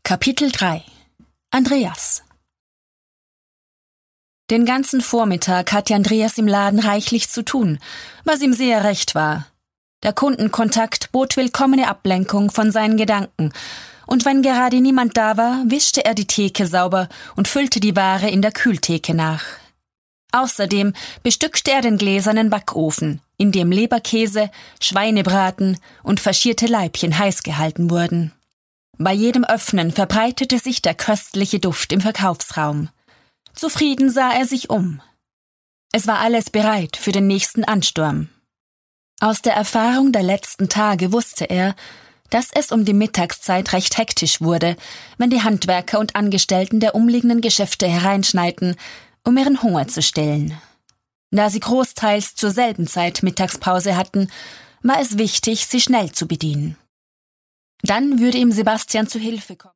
Kapitel 3 Andreas. Den ganzen Vormittag hatte Andreas im Laden reichlich zu tun, was ihm sehr recht war. Der Kundenkontakt bot willkommene Ablenkung von seinen Gedanken, und wenn gerade niemand da war, wischte er die Theke sauber und füllte die Ware in der Kühltheke nach. Außerdem bestückte er den gläsernen Backofen, in dem Leberkäse, Schweinebraten und faschierte Laibchen heiß gehalten wurden. Bei jedem Öffnen verbreitete sich der köstliche Duft im Verkaufsraum. Zufrieden sah er sich um. Es war alles bereit für den nächsten Ansturm. Aus der Erfahrung der letzten Tage wusste er, dass es um die Mittagszeit recht hektisch wurde, wenn die Handwerker und Angestellten der umliegenden Geschäfte hereinschneiten, um ihren Hunger zu stillen. Da sie großteils zur selben Zeit Mittagspause hatten, war es wichtig, sie schnell zu bedienen. Dann würde ihm Sebastian zu Hilfe kommen.